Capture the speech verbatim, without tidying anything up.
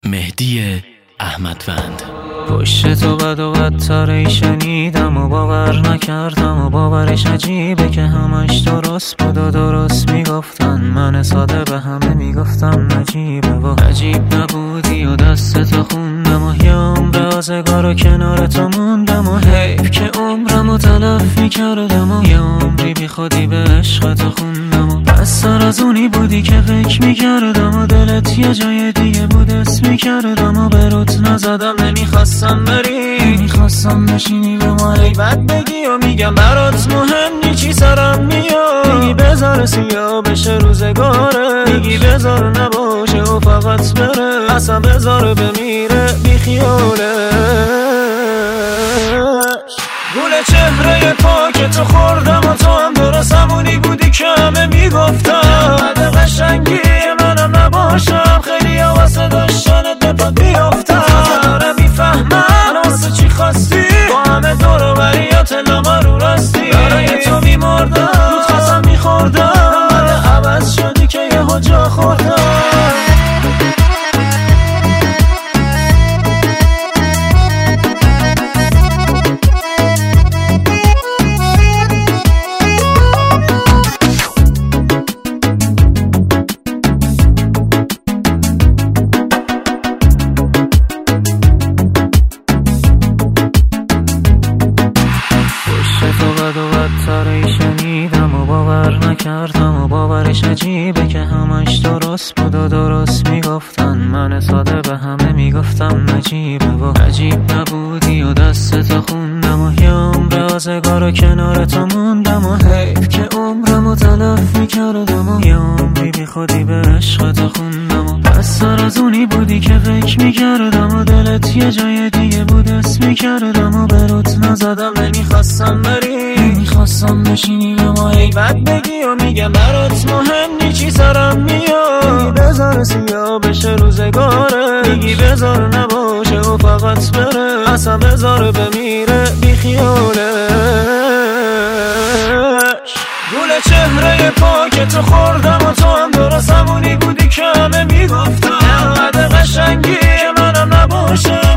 مهدی احمدوند. پشت تو بد و بدتری شنیدم و باور نکردم و باورش عجیبه که همش درست بود و درست میگفتن. من ساده به همه میگفتم نجیبه و عجیب نبودی و دستتو خوندم و یه عمر آزگار و کنار تو موندم و حیف که عمرمو تلف میکردم و یه عمری بی خودی به عشقتو خوندم و بستر از اونی بودی که فکر میکردم و دلت یه جای دیگه بود اسم میکردم و به روت نزدم نمیخواستم بری، نمیخواستم بشینی به ما بد بگی و میگم برات مهم نی چی سرم میاد. میگی بذار سیاه بشه روزگاره، میگی بذار نباشه و فقط بره، اصلا بذار بمیره بی خیاله. گل چهره پاک تو خوردم و تو هم درست همونی بودی که همه میگفتم. بعد قشنگی منم نباشم خیلی ها واسه داشتنت به پات بیافتم. داره میفهمم واسه چی خواستی با همه دور و بریات لما رو راستی. برای تو میمردم دود خواستم میخوردم، بعد عوض شدی که یه جا خوردم. بد و بدتری شنیدم و باور نکردم و باورش عجیبه که همش درست بود و درست میگفتن. من ساده به همه میگفتم نجیبه و عجیب نبودی و دستتو خوندم و یه عمر آزگار و کنار تو موندم و حیف که عمرمو تلف میکردم و یه عمری بی خودی به عشقتو خوندم و بستر از اونی بودی که فکر میکردم و دلت یه جای دیگه بود اسم میکردم و به روت نزدم نمیخواستم بری، نمیخواستم بشینی به ما بد بگی و میگم برات مهم نی چی سرم میاد. میگی بذار سیاه بشه روزگاره، میگی بذار نباشه و فقط بره، اصلا بذار بمیره بی خیاله. گل چهره پاک تو خوردم و تو هم درست همونی بودی که همه میگفتم. بعد قشنگی منم نباشه